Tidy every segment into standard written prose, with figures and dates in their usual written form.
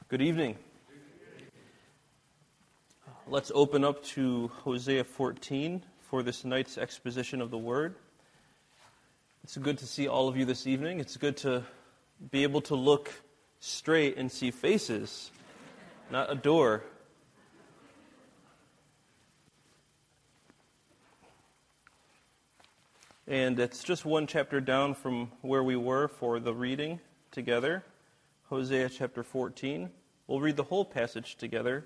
Good evening. Let's open up to Hosea 14 for this night's exposition of the Word. It's good to see all of you this evening. It's good to be able to look straight and see faces, not a door. And it's just one chapter down from where we were for the reading together. Hosea chapter 14. We'll read the whole passage together.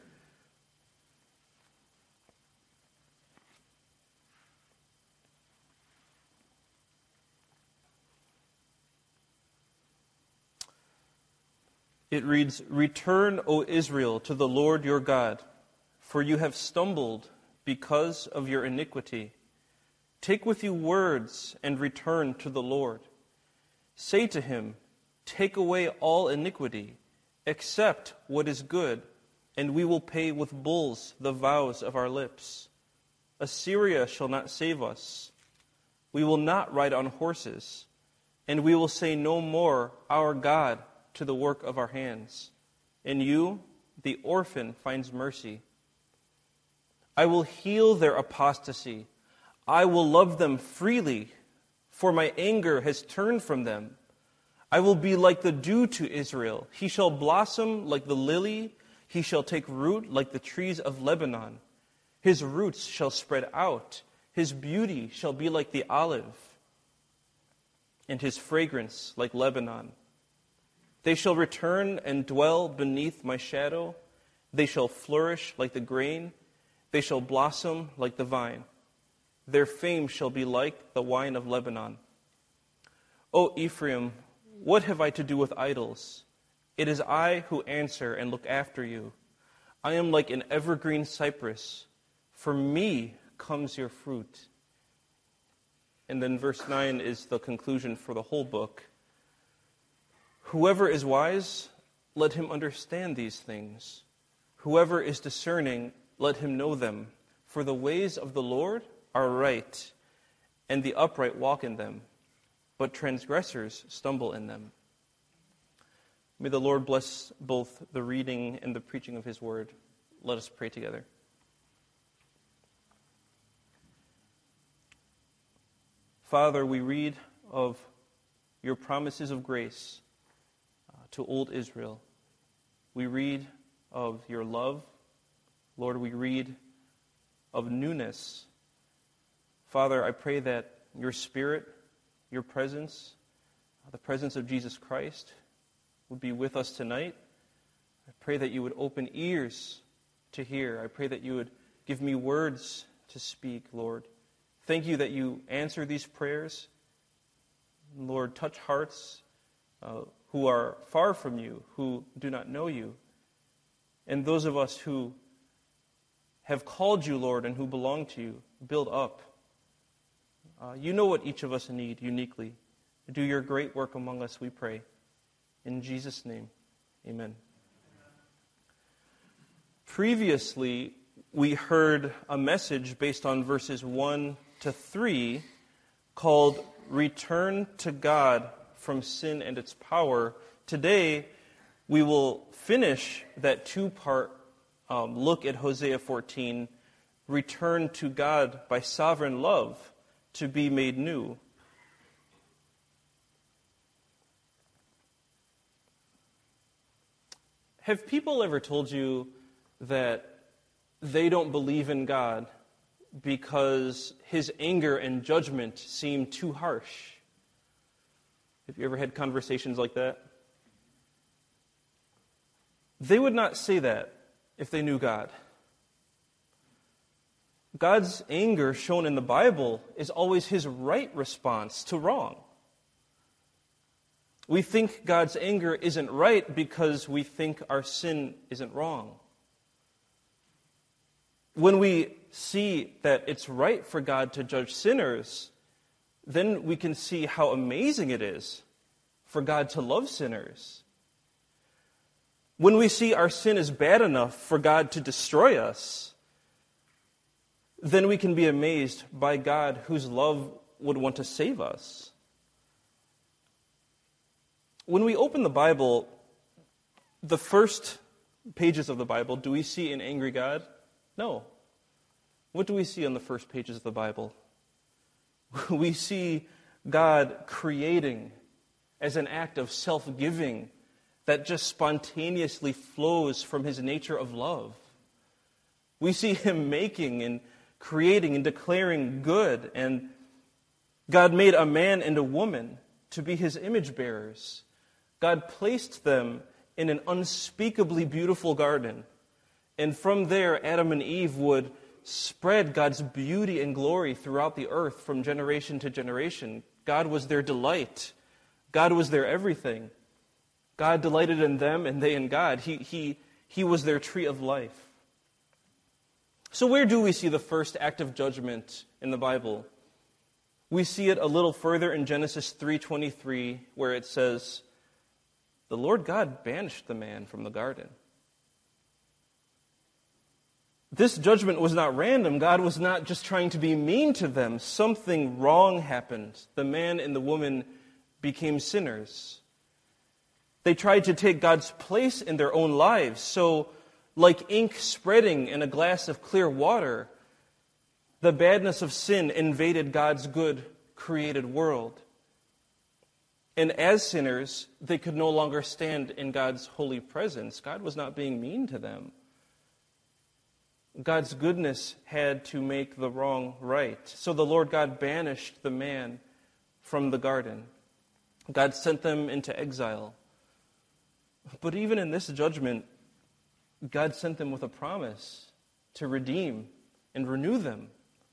It reads, "Return, O Israel, to the Lord your God, for you have stumbled because of your iniquity. Take with you words and return to the Lord. Say to him, take away all iniquity, accept what is good, and we will pay with bulls the vows of our lips. Assyria shall not save us. We will not ride on horses, and we will say no more, our God, to the work of our hands. In you, the orphan finds mercy. I will heal their apostasy. I will love them freely, for my anger has turned from them. I will be like the dew to Israel. He shall blossom like the lily. He shall take root like the trees of Lebanon. His roots shall spread out. His beauty shall be like the olive, and his fragrance like Lebanon. They shall return and dwell beneath my shadow. They shall flourish like the grain. They shall blossom like the vine. Their fame shall be like the wine of Lebanon. O Ephraim, what have I to do with idols? It is I who answer and look after you. I am like an evergreen cypress. From me comes your fruit." And then verse 9 is the conclusion for the whole book. "Whoever is wise, let him understand these things. Whoever is discerning, let him know them. For the ways of the Lord are right, and the upright walk in them, but transgressors stumble in them." May the Lord bless both the reading and the preaching of his word. Let us pray together. Father, we read of your promises of grace to old Israel. We read of your love. Lord, we read of newness. Father, I pray that your Spirit, your presence, the presence of Jesus Christ would be with us tonight. I pray that you would open ears to hear. I pray that you would give me words to speak, Lord. Thank you that you answer these prayers. Lord, touch hearts who are far from you, who do not know you, and those of us who have called you, Lord, and who belong to you, build up. You know what each of us need uniquely. Do your great work among us, we pray. In Jesus' name, amen. Previously, we heard a message based on verses 1 to 3 called "Return to God from Sin and Its Power." Today, we will finish that two-part look at Hosea 14, "Return to God by sovereign love to be made new." Have people ever told you that they don't believe in God because his anger and judgment seem too harsh? Have you ever had conversations like that? They would not say that if they knew God. God's anger shown in the Bible is always his right response to wrong. We think God's anger isn't right because we think our sin isn't wrong. When we see that it's right for God to judge sinners, then we can see how amazing it is for God to love sinners. When we see our sin is bad enough for God to destroy us, then we can be amazed by God whose love would want to save us. When we open the Bible, the first pages of the Bible, do we see an angry God? No. What do we see on the first pages of the Bible? We see God creating as an act of self-giving that just spontaneously flows from his nature of love. We see him making and creating and declaring good, and God made a man and a woman to be his image bearers. God placed them in an unspeakably beautiful garden, and from there Adam and Eve would spread God's beauty and glory throughout the earth from generation to generation. God was their delight. God was their everything. God delighted in them and they in God. He was their tree of life. So where do we see the first act of judgment in the Bible? We see it a little further in Genesis 3:23, where it says, "The Lord God banished the man from the garden." This judgment was not random. God was not just trying to be mean to them. Something wrong happened. The man and the woman became sinners. They tried to take God's place in their own lives. So, like ink spreading in a glass of clear water, the badness of sin invaded God's good created world. And as sinners, they could no longer stand in God's holy presence. God was not being mean to them. God's goodness had to make the wrong right. So the Lord God banished the man from the garden. God sent them into exile. But even in this judgment, God sent them with a promise to redeem and renew them.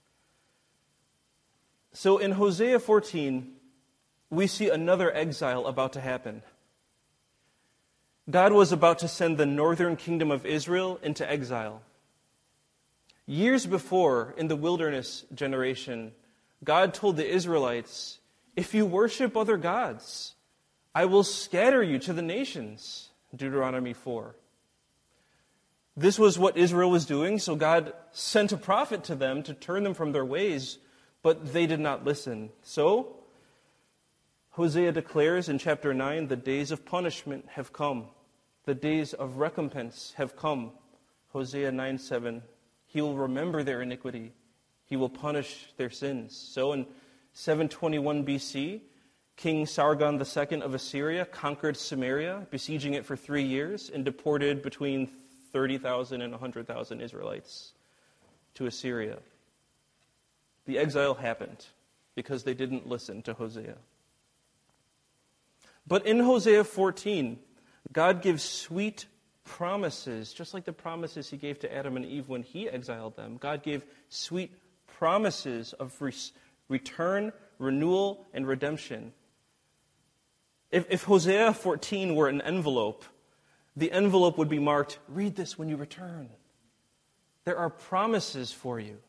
So in Hosea 14, we see another exile about to happen. God was about to send the northern kingdom of Israel into exile. Years before, in the wilderness generation, God told the Israelites, "If you worship other gods, I will scatter you to the nations." Deuteronomy 4. This was what Israel was doing, so God sent a prophet to them to turn them from their ways, but they did not listen. So, Hosea declares in chapter 9, the days of punishment have come. The days of recompense have come. Hosea 9:7. He will remember their iniquity. He will punish their sins. So in 721 BC, King Sargon II of Assyria conquered Samaria, besieging it for 3 years, and deported between 30,000 and 100,000 Israelites to Assyria. The exile happened because they didn't listen to Hosea. But in Hosea 14, God gives sweet promises, just like the promises he gave to Adam and Eve when he exiled them. God gave sweet promises of return, renewal, and redemption. If Hosea 14 were an envelope, the envelope would be marked, "Read this when you return." There are promises for you.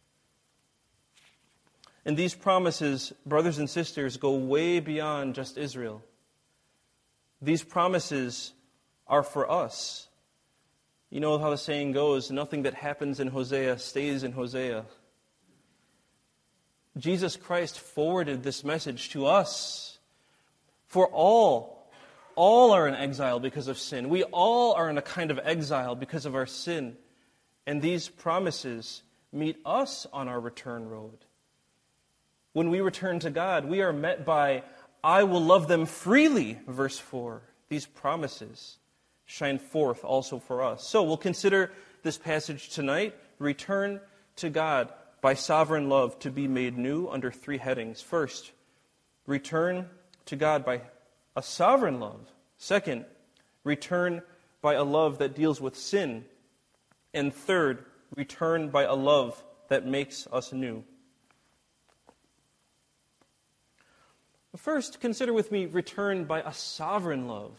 And these promises, brothers and sisters, go way beyond just Israel. These promises are for us. You know how the saying goes, nothing that happens in Hosea stays in Hosea. Jesus Christ forwarded this message to us. For all are in exile because of sin. We all are in a kind of exile because of our sin. And these promises meet us on our return road. When we return to God, we are met by, "I will love them freely," verse 4. These promises shine forth also for us. So we'll consider this passage tonight, return to God by sovereign love to be made new, under 3 headings. First, return to God by a sovereign love. Second, return by a love that deals with sin. And third, return by a love that makes us new. First, consider with me return by a sovereign love.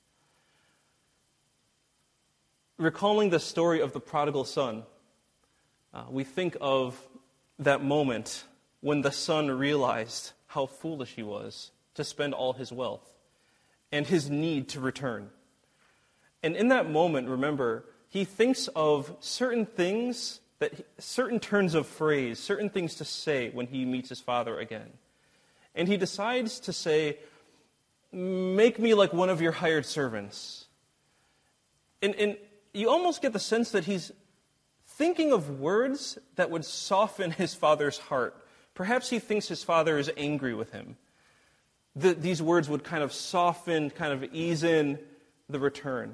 Recalling the story of the prodigal son, we think of that moment when the son realized how foolish he was to spend all his wealth and his need to return. And in that moment, remember, he thinks of certain things, certain turns of phrase, certain things to say when he meets his father again. And he decides to say, "Make me like one of your hired servants." And you almost get the sense that he's thinking of words that would soften his father's heart. Perhaps he thinks his father is angry with him. These words would kind of soften, kind of ease in the return.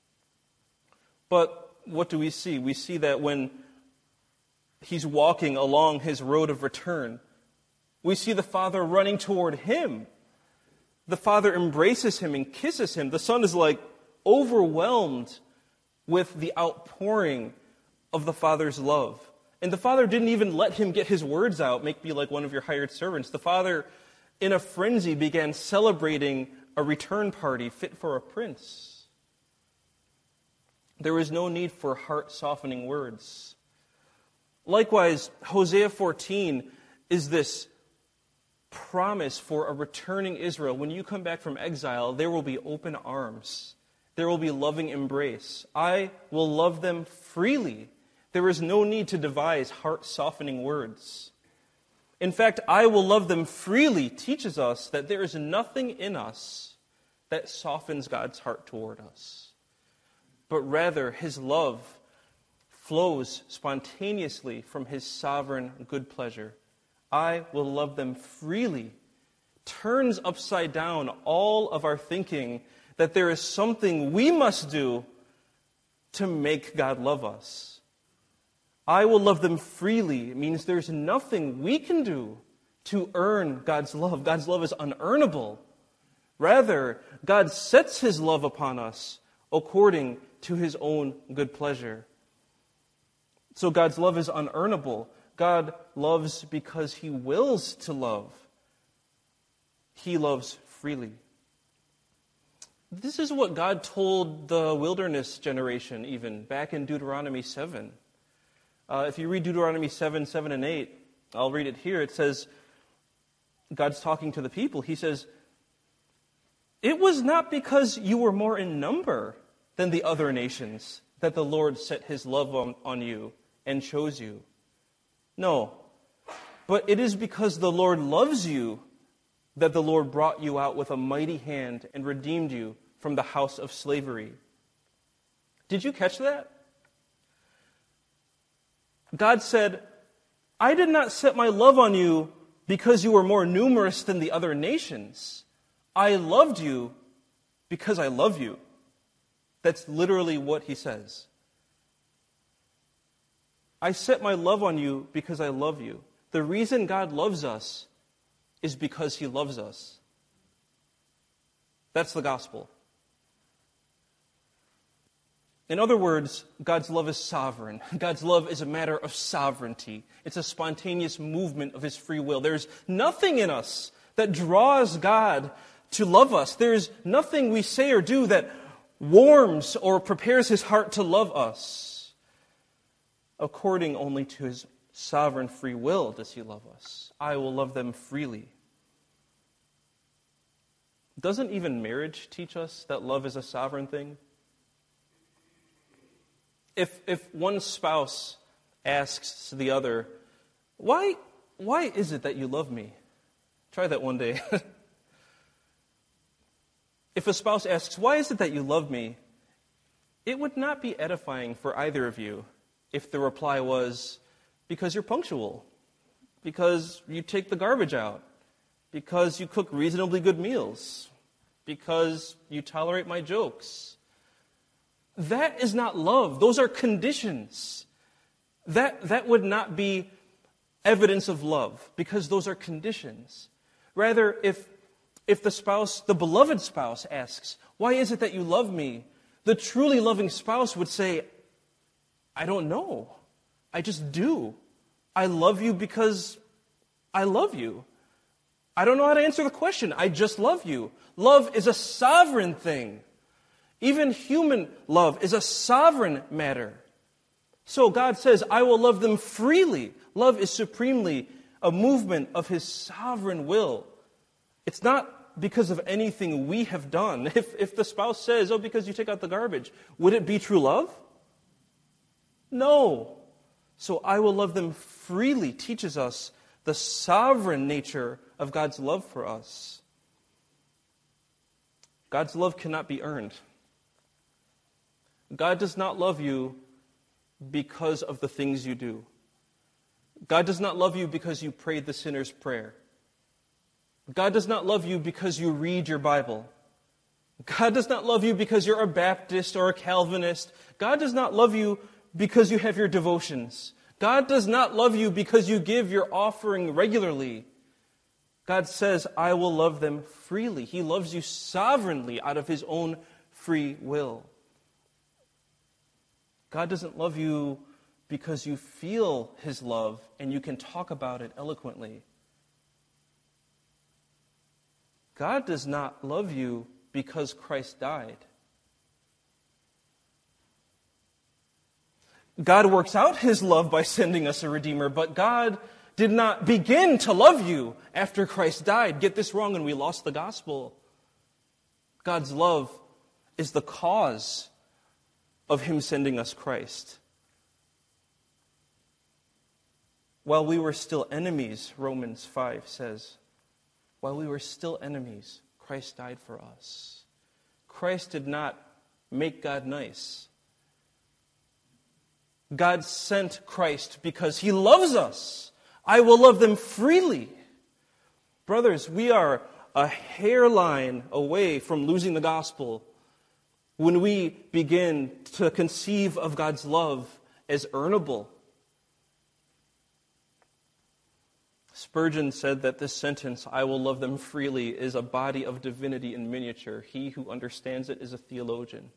But what do we see? We see that when he's walking along his road of return, we see the father running toward him. The father embraces him and kisses him. The son is like overwhelmed with the outpouring of the father's love. And the father didn't even let him get his words out, make me like one of your hired servants. The father, in a frenzy, began celebrating a return party fit for a prince. There was no need for heart-softening words. Likewise, Hosea 14 is this promise for a returning Israel. When you come back from exile, there will be open arms. There will be loving embrace. I will love them freely. There is no need to devise heart-softening words. In fact, I will love them freely teaches us that there is nothing in us that softens God's heart toward us, but rather his love flows spontaneously from his sovereign good pleasure. I will love them freely turns upside down all of our thinking that there is something we must do to make God love us. I will love them freely. It means there's nothing we can do to earn God's love. God's love is unearnable. Rather, God sets his love upon us according to his own good pleasure. So God's love is unearnable. God loves because he wills to love. He loves freely. This is what God told the wilderness generation even back in Deuteronomy 7. If you read Deuteronomy 7, 7 and 8, I'll read it here. It says, God's talking to the people. He says, "It was not because you were more in number than the other nations that the Lord set his love on you and chose you. No, but it is because the Lord loves you that the Lord brought you out with a mighty hand and redeemed you from the house of slavery." Did you catch that? God said, I did not set my love on you because you were more numerous than the other nations. I loved you because I love you. That's literally what he says. I set my love on you because I love you. The reason God loves us is because he loves us. That's the gospel. In other words, God's love is sovereign. God's love is a matter of sovereignty. It's a spontaneous movement of his free will. There's nothing in us that draws God to love us. There's nothing we say or do that warms or prepares his heart to love us. According only to his sovereign free will does he love us. I will love them freely. Doesn't even marriage teach us that love is a sovereign thing? If one spouse asks the other, why is it that you love me? Try that one day. If a spouse asks, why is it that you love me? It would not be edifying for either of you if the reply was, because you're punctual, because you take the garbage out, because you cook reasonably good meals, because you tolerate my jokes. That is not love. Those are conditions. That would not be evidence of love, because those are conditions. Rather, if the spouse, the beloved spouse, asks, why is it that you love me? The truly loving spouse would say, I don't know. I just do. I love you because I love you. I don't know how to answer the question. I just love you. Love is a sovereign thing. Even human love is a sovereign matter. So God says, I will love them freely. Love is supremely a movement of his sovereign will. It's not because of anything we have done. If the spouse says, because you take out the garbage, would it be true love? No. So I will love them freely teaches us the sovereign nature of God's love for us. God's love cannot be earned. God does not love you because of the things you do. God does not love you because you prayed the sinner's prayer. God does not love you because you read your Bible. God does not love you because you're a Baptist or a Calvinist. God does not love you because you have your devotions. God does not love you because you give your offering regularly. God says, I will love them freely. He loves you sovereignly out of His own free will. God doesn't love you because you feel His love and you can talk about it eloquently. God does not love you because Christ died. God works out His love by sending us a Redeemer, but God did not begin to love you after Christ died. Get this wrong and we lost the gospel. God's love is the cause of Him sending us Christ. While we were still enemies, Romans 5 says, while we were still enemies, Christ died for us. Christ did not make God nice. God sent Christ because He loves us. I will love them freely. Brothers, we are a hairline away from losing the gospel when we begin to conceive of God's love as earnable. Spurgeon said that this sentence, I will love them freely, is a body of divinity in miniature. He who understands it is a theologian.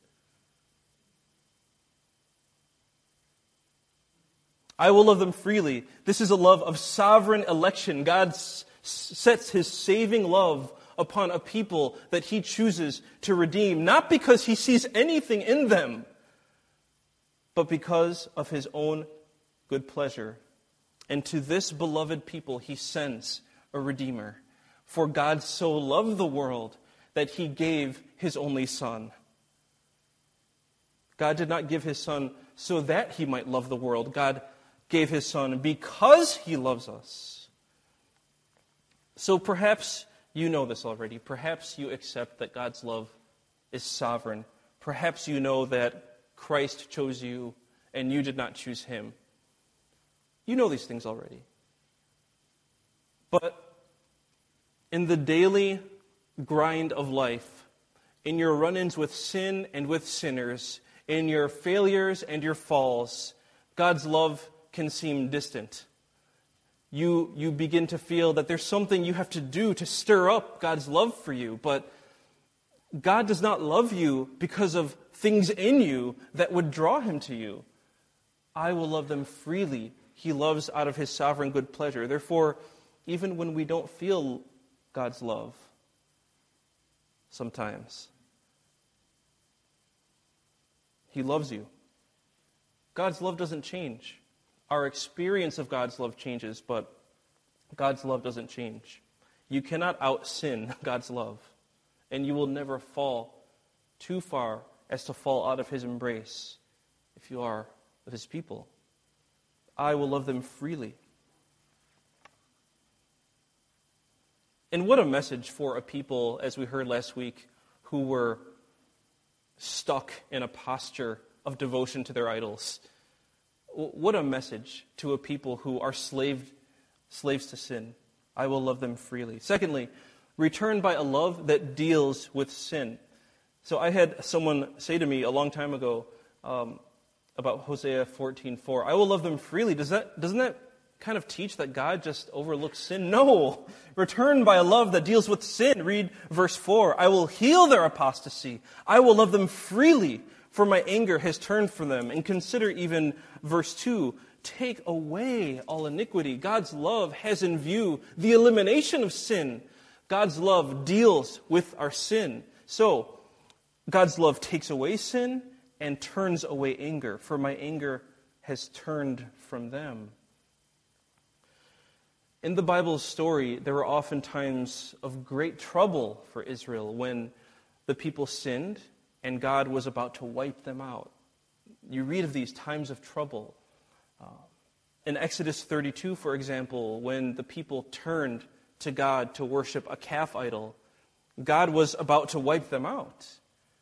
I will love them freely. This is a love of sovereign election. God sets His saving love upon a people that He chooses to redeem, not because He sees anything in them, but because of His own good pleasure. And to this beloved people He sends a Redeemer. For God so loved the world that He gave His only Son. God did not give His Son so that He might love the world. God gave His Son because He loves us. So perhaps you know this already. Perhaps you accept that God's love is sovereign. Perhaps you know that Christ chose you and you did not choose Him. You know these things already. But in the daily grind of life, in your run-ins with sin and with sinners, in your failures and your falls, God's love can seem distant. You begin to feel that there's something you have to do to stir up God's love for you. But God does not love you because of things in you that would draw Him to you. I will love them freely. He loves out of His sovereign good pleasure. Therefore, even when we don't feel God's love, sometimes, He loves you. God's love doesn't change. Our experience of God's love changes, but God's love doesn't change. You cannot out-sin God's love, and you will never fall too far as to fall out of His embrace if you are of His people. I will love them freely. And what a message for a people, as we heard last week, who were stuck in a posture of devotion to their idols. What a message to a people who are slaves to sin. I will love them freely. Secondly, return by a love that deals with sin. So I had someone say to me a long time ago about Hosea 14:4, I will love them freely. Doesn't that kind of teach that God just overlooks sin? No. Return by a love that deals with sin. Read verse 4. I will heal their apostasy. I will love them freely, for my anger has turned from them. And consider even verse 2. Take away all iniquity. God's love has in view the elimination of sin. God's love deals with our sin. So, God's love takes away sin and turns away anger, for my anger has turned from them. In the Bible's story, there were often times of great trouble for Israel when the people sinned and God was about to wipe them out. You read of these times of trouble. In Exodus 32, for example, when the people turned to God to worship a calf idol, God was about to wipe them out.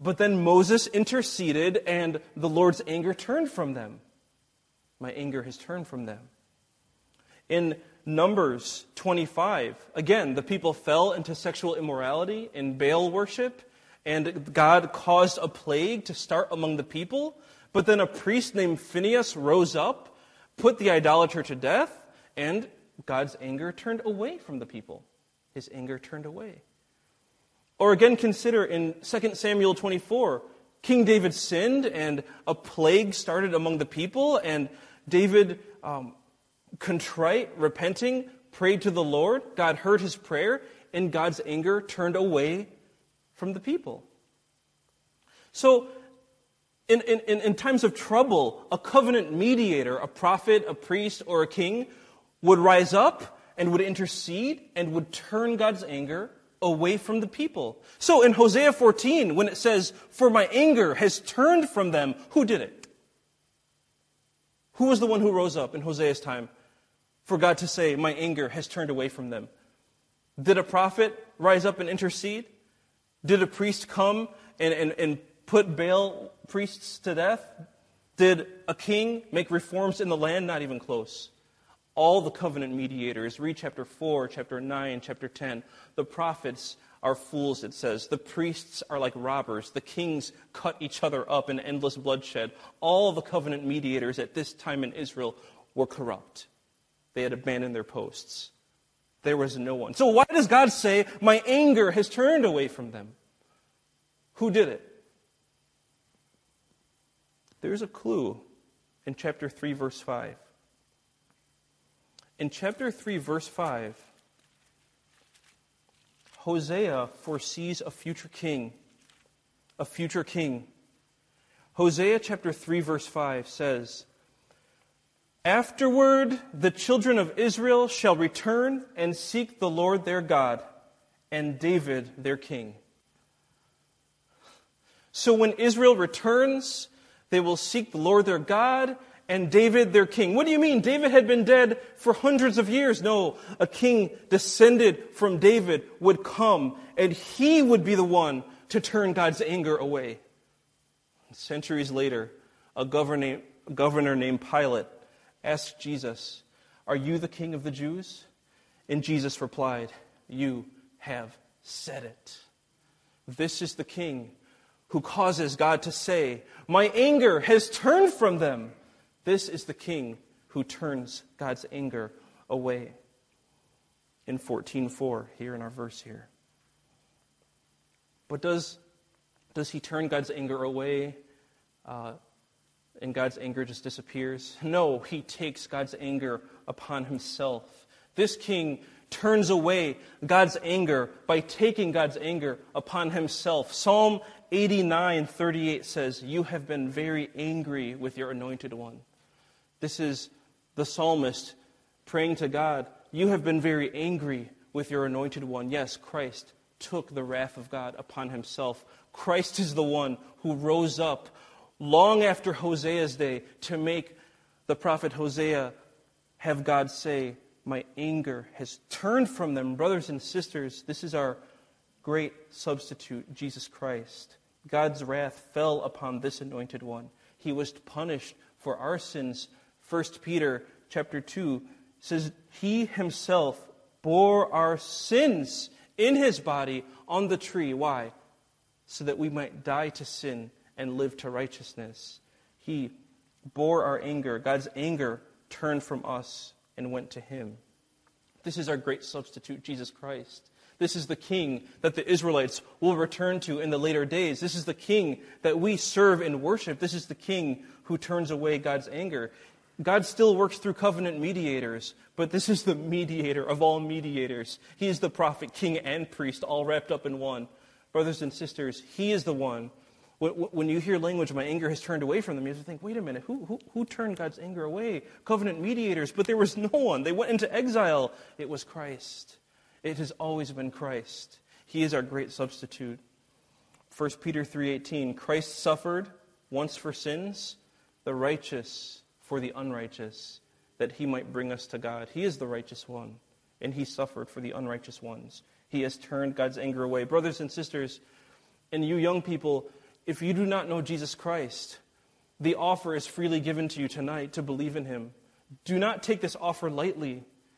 But then Moses interceded, and the Lord's anger turned from them. My anger has turned from them. In Numbers 25, again, the people fell into sexual immorality and Baal worship, and God caused a plague to start among the people. But then a priest named Phinehas rose up, put the idolater to death, and God's anger turned away from the people. His anger turned away. Or again, consider in 2 Samuel 24, King David sinned and a plague started among the people, and David, contrite, repenting, prayed to the Lord. God heard his prayer, and God's anger turned away from the people. So, in times of trouble, a covenant mediator, a prophet, a priest, or a king would rise up and would intercede and would turn God's anger away from the people. So in Hosea 14, when it says, "For my anger has turned from them," who did it? Who was the one who rose up in Hosea's time for God to say, "My anger has turned away from them"? Did a prophet rise up and intercede? Did a priest come and put Baal priests to death? Did a king make reforms in the land? Not even close. All the covenant mediators, read chapter 4, chapter 9, chapter 10. The prophets are fools, it says. The priests are like robbers. The kings cut each other up in endless bloodshed. All the covenant mediators at this time in Israel were corrupt. They had abandoned their posts. There was no one. So why does God say, "My anger has turned away from them"? Who did it? There's a clue in chapter 3, verse 5. In chapter 3, verse 5, Hosea foresees a future king. A future king. Hosea chapter 3, verse 5 says, "Afterward the children of Israel shall return and seek the Lord their God, and David their king." So when Israel returns, they will seek the Lord their God and David their king. What do you mean? David had been dead for hundreds of years. No, a king descended from David would come, and he would be the one to turn God's anger away. Centuries later, a governor named Pilate asked Jesus, "Are you the king of the Jews?" And Jesus replied, "You have said it." This is the king who causes God to say, "My anger has turned from them." This is the king who turns God's anger away. In 14:4, here in our verse here. But does he turn God's anger away and God's anger just disappears? No, he takes God's anger upon himself. This king turns away God's anger by taking God's anger upon himself. Psalm 89:38 says, "You have been very angry with your anointed one." This is the psalmist praying to God, "You have been very angry with your anointed one." Yes, Christ took the wrath of God upon himself. Christ is the one who rose up long after Hosea's day to make the prophet Hosea have God say, "My anger has turned from them." Brothers and sisters, this is our great substitute, Jesus Christ. God's wrath fell upon this anointed one. He was punished for our sins. 1 Peter chapter 2 says, "He himself bore our sins in his body on the tree." Why? So that we might die to sin and live to righteousness. He bore our anger. God's anger turned from us and went to him. This is our great substitute, Jesus Christ. This is the king that the Israelites will return to in the later days. This is the king that we serve and worship. This is the king who turns away God's anger. God still works through covenant mediators, but this is the mediator of all mediators. He is the prophet, king, and priest, all wrapped up in one. Brothers and sisters, he is the one. When you hear language, "My anger has turned away from them," you have to think, wait a minute, who turned God's anger away? Covenant mediators, but there was no one. They went into exile. It was Christ. It has always been Christ. He is our great substitute. 1 Peter 3:18, "Christ suffered once for sins, the righteous for the unrighteous, that he might bring us to God." He is the righteous one, and he suffered for the unrighteous ones. He has turned God's anger away. Brothers and sisters, and you young people, if you do not know Jesus Christ, the offer is freely given to you tonight to believe in him. Do not take this offer lightly.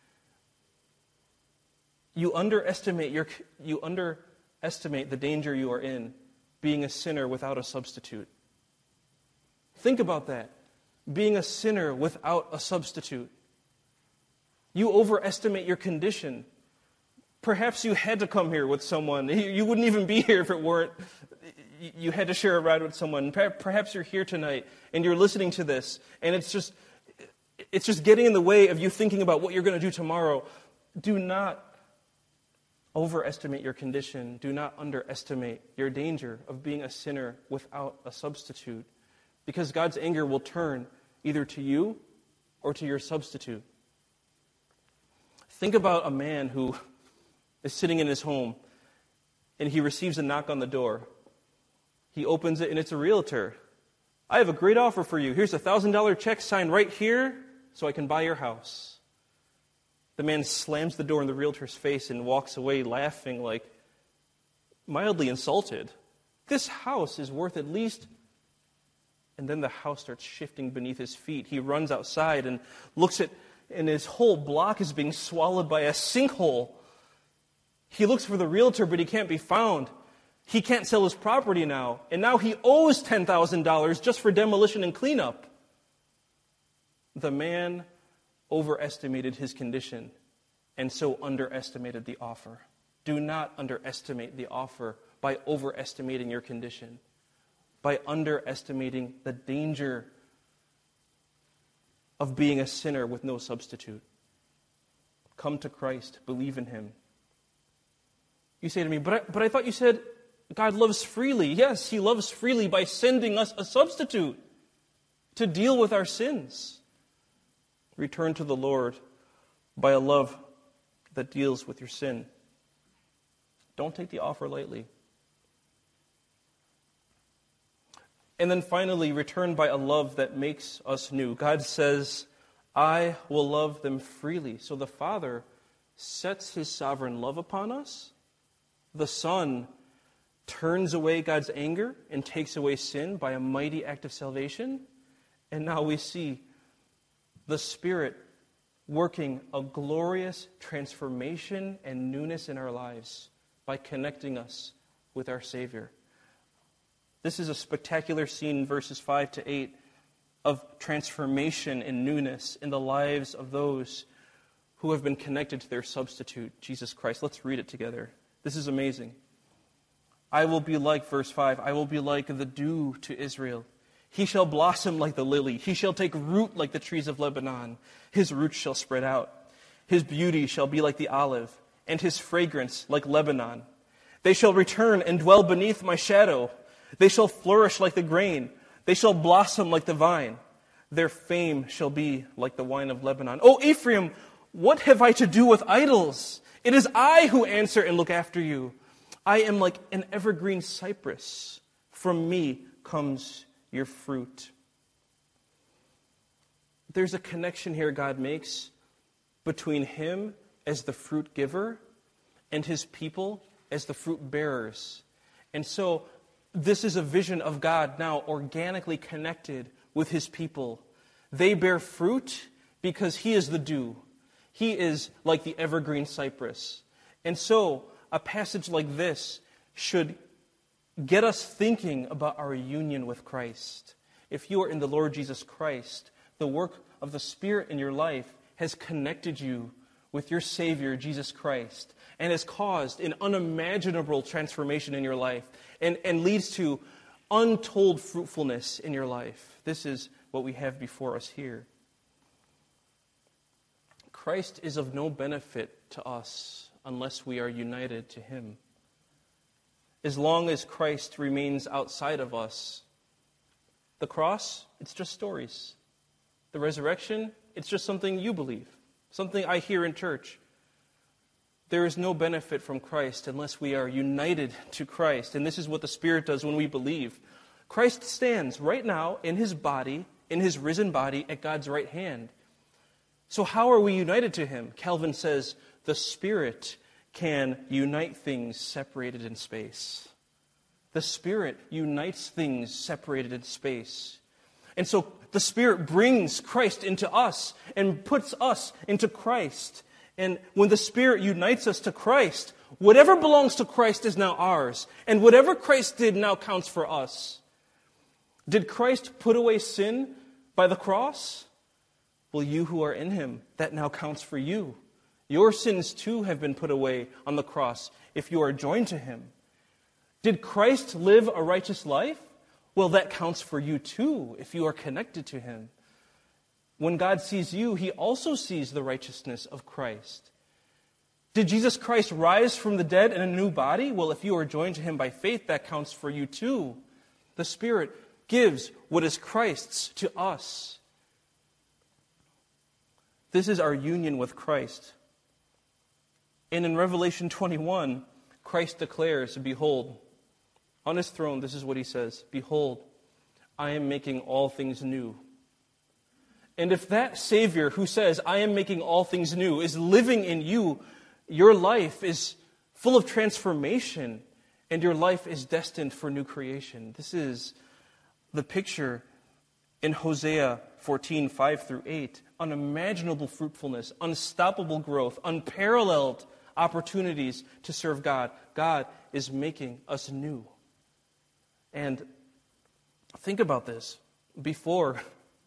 You underestimate the danger you are in, being a sinner without a substitute. Think about that. Being a sinner without a substitute. You overestimate your condition. Perhaps you had to come here with someone. You wouldn't even be here if it weren't. You had to share a ride with someone. Perhaps you're here tonight and you're listening to this, and it's just getting in the way of you thinking about what you're going to do tomorrow. Do not overestimate your condition. Do not underestimate your danger of being a sinner without a substitute, because God's anger will turn either to you or to your substitute. Think about a man who is sitting in his home and he receives a knock on the door. He opens it and it's a realtor. I have a great offer for you. Here's a $1,000 check signed right here so I can buy your house. The man slams the door in the realtor's face and walks away laughing, like mildly insulted. This house is worth at least... And then the house starts shifting beneath his feet. He runs outside and looks at, and his whole block is being swallowed by a sinkhole. He looks for the realtor, but he can't be found. He can't sell his property now. And now he owes $10,000 just for demolition and cleanup. The man overestimated his condition and so underestimated the offer. Do not underestimate the offer by overestimating your condition, by underestimating the danger of being a sinner with no substitute. Come to Christ. Believe in him. You say to me, but I thought you said God loves freely. Yes, he loves freely by sending us a substitute to deal with our sins. Return to the Lord by a love that deals with your sin. Don't take the offer lightly. And then finally, return by a love that makes us new. God says, I will love them freely. So the Father sets his sovereign love upon us. The Son turns away God's anger and takes away sin by a mighty act of salvation. And now we see the Spirit working a glorious transformation and newness in our lives by connecting us with our Savior. This is a spectacular scene in verses 5 to 8 of transformation and newness in the lives of those who have been connected to their substitute, Jesus Christ. Let's read it together. This is amazing. I will be like, verse 5, I will be like the dew to Israel. He shall blossom like the lily. He shall take root like the trees of Lebanon. His roots shall spread out. His beauty shall be like the olive, and his fragrance like Lebanon. They shall return and dwell beneath my shadow. They shall flourish like the grain. They shall blossom like the vine. Their fame shall be like the wine of Lebanon. O Ephraim, what have I to do with idols? It is I who answer and look after you. I am like an evergreen cypress. From me comes your fruit. There's a connection here God makes between him as the fruit giver and his people as the fruit bearers. And so this is a vision of God now organically connected with his people. They bear fruit because he is the dew. He is like the evergreen cypress. And so a passage like this should get us thinking about our union with Christ. If you are in the Lord Jesus Christ, the work of the Spirit in your life has connected you with your Savior, Jesus Christ, and has caused an unimaginable transformation in your life and leads to untold fruitfulness in your life. This is what we have before us here. Christ is of no benefit to us unless we are united to him. As long as Christ remains outside of us, the cross, it's just stories. The resurrection, it's just something you believe, something I hear in church. There is no benefit from Christ unless we are united to Christ. And this is what the Spirit does when we believe. Christ stands right now in his body, in his risen body, at God's right hand. So how are we united to him? Calvin says, the Spirit can unite things separated in space. The Spirit unites things separated in space. And so the Spirit brings Christ into us and puts us into Christ. And when the Spirit unites us to Christ, whatever belongs to Christ is now ours. And whatever Christ did now counts for us. Did Christ put away sin by the cross? Well, you who are in Him, that now counts for you. Your sins too have been put away on the cross if you are joined to Him. Did Christ live a righteous life? Well, that counts for you too if you are connected to Him. When God sees you, He also sees the righteousness of Christ. Did Jesus Christ rise from the dead in a new body? Well, if you are joined to Him by faith, that counts for you too. The Spirit gives what is Christ's to us. This is our union with Christ. And in Revelation 21, Christ declares, behold, on His throne, this is what He says, behold, I am making all things new. And if that Savior who says, I am making all things new, is living in you, your life is full of transformation, and your life is destined for new creation. This is the picture in Hosea 14, 5-8. Unimaginable fruitfulness, unstoppable growth, unparalleled opportunities to serve God. God is making us new. And think about this. Before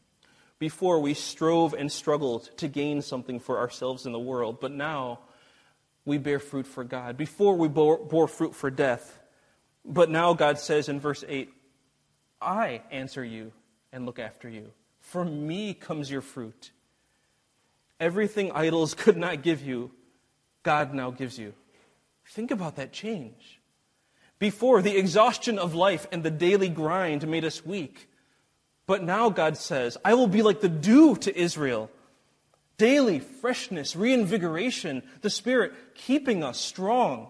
we strove and struggled to gain something for ourselves in the world, but now we bear fruit for God. Before we bore fruit for death, but now God says in verse 8, I answer you and look after you. From me comes your fruit. Everything idols could not give you, God now gives you. Think about that change. Before, the exhaustion of life and the daily grind made us weak. But now God says, I will be like the dew to Israel. Daily freshness, reinvigoration, the Spirit keeping us strong.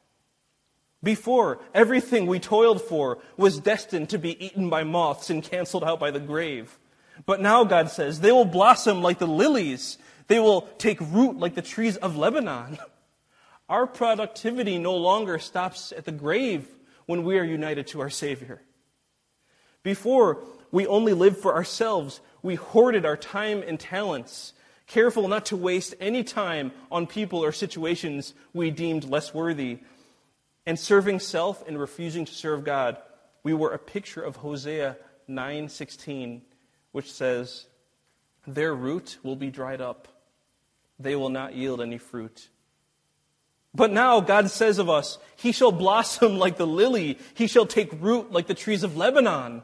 Before, everything we toiled for was destined to be eaten by moths and canceled out by the grave. But now God says, they will blossom like the lilies. They will take root like the trees of Lebanon. Our productivity no longer stops at the grave when we are united to our Savior. Before, we only lived for ourselves. We hoarded our time and talents, careful not to waste any time on people or situations we deemed less worthy. And serving self and refusing to serve God, we were a picture of Hosea 9:16, which says, their root will be dried up. They will not yield any fruit. But now God says of us, He shall blossom like the lily. He shall take root like the trees of Lebanon.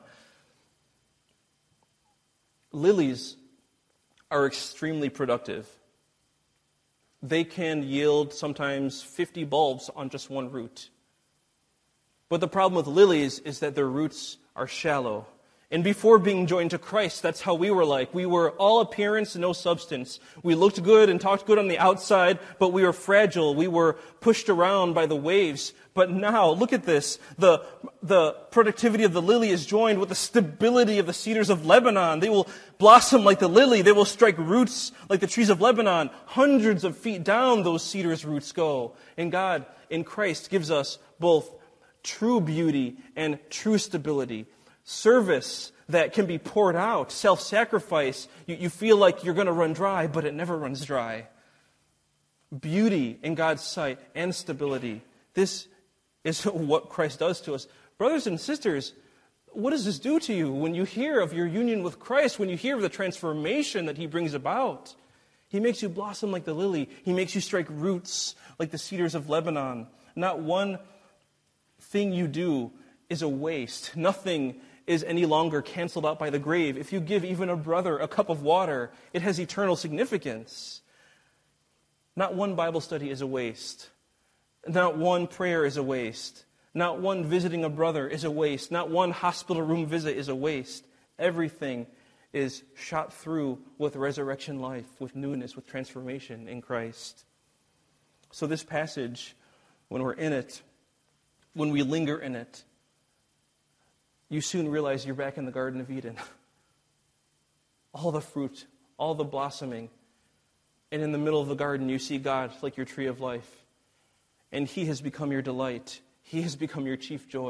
Lilies are extremely productive. They can yield sometimes 50 bulbs on just one root. But the problem with lilies is that their roots are shallow. And before being joined to Christ, that's how we were like. We were all appearance and no substance. We looked good and talked good on the outside, but we were fragile. We were pushed around by the waves. But now, look at this. The productivity of the lily is joined with the stability of the cedars of Lebanon. They will blossom like the lily. They will strike roots like the trees of Lebanon. Hundreds of feet down those cedars' roots go. And God, in Christ, gives us both true beauty and true stability. Service that can be poured out, self-sacrifice. You feel like you're going to run dry, but it never runs dry. Beauty in God's sight and stability. This is what Christ does to us. Brothers and sisters, what does this do to you when you hear of your union with Christ, when you hear of the transformation that He brings about? He makes you blossom like the lily. He makes you strike roots like the cedars of Lebanon. Not one thing you do is a waste. Nothing is any longer canceled out by the grave. If you give even a brother a cup of water, it has eternal significance. Not one Bible study is a waste. Not one prayer is a waste. Not one visiting a brother is a waste. Not one hospital room visit is a waste. Everything is shot through with resurrection life, with newness, with transformation in Christ. So this passage, when we're in it, when we linger in it, you soon realize you're back in the Garden of Eden. All the fruit, all the blossoming. And in the middle of the garden, you see God like your tree of life. And He has become your delight. He has become your chief joy.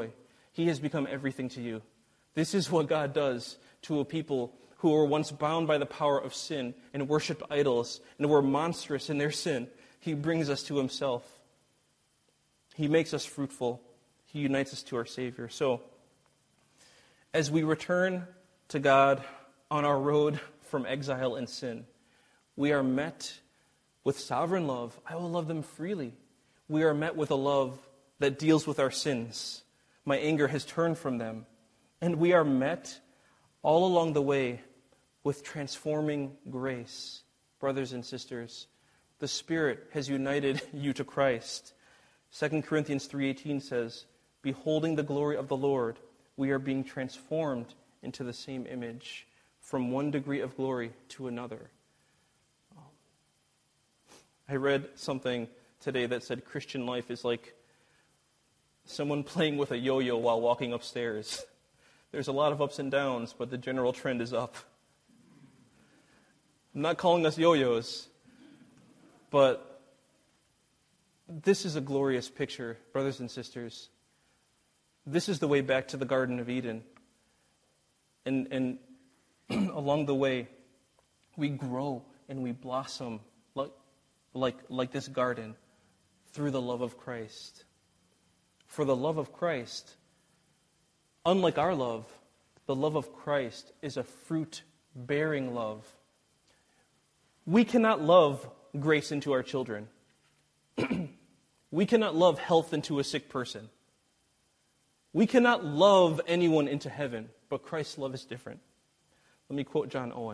He has become everything to you. This is what God does to a people who were once bound by the power of sin and worshipped idols and were monstrous in their sin. He brings us to himself. He makes us fruitful. He unites us to our Savior. So, as we return to God on our road from exile and sin, we are met with sovereign love. I will love them freely. We are met with a love that deals with our sins. My anger has turned from them. And we are met all along the way with transforming grace. Brothers and sisters, the Spirit has united you to Christ. 2 Corinthians 3:18 says, beholding the glory of the Lord, we are being transformed into the same image, from one degree of glory to another. I read something today that said Christian life is like someone playing with a yo-yo while walking upstairs. There's a lot of ups and downs, but the general trend is up. I'm not calling us yo-yos, but this is a glorious picture, brothers and sisters. This is the way back to the Garden of Eden. And along the way, we grow and we blossom like this garden through the love of Christ. For the love of Christ, unlike our love, the love of Christ is a fruit-bearing love. We cannot love grace into our children. We cannot love health into a sick person. We cannot love anyone into heaven, but Christ's love is different. Let me quote John Owen.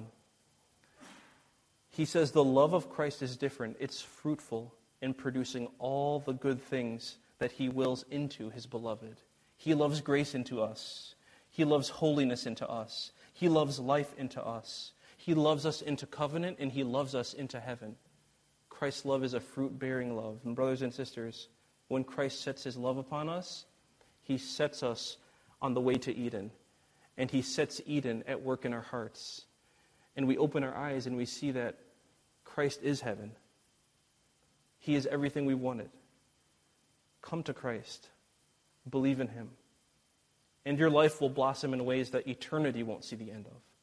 He says, the love of Christ is different. It's fruitful in producing all the good things that he wills into his beloved. He loves grace into us. He loves holiness into us. He loves life into us. He loves us into covenant, and he loves us into heaven. Christ's love is a fruit-bearing love. And brothers and sisters, when Christ sets his love upon us, he sets us on the way to Eden. And he sets Eden at work in our hearts. And we open our eyes and we see that Christ is heaven. He is everything we wanted. Come to Christ. Believe in him. And your life will blossom in ways that eternity won't see the end of.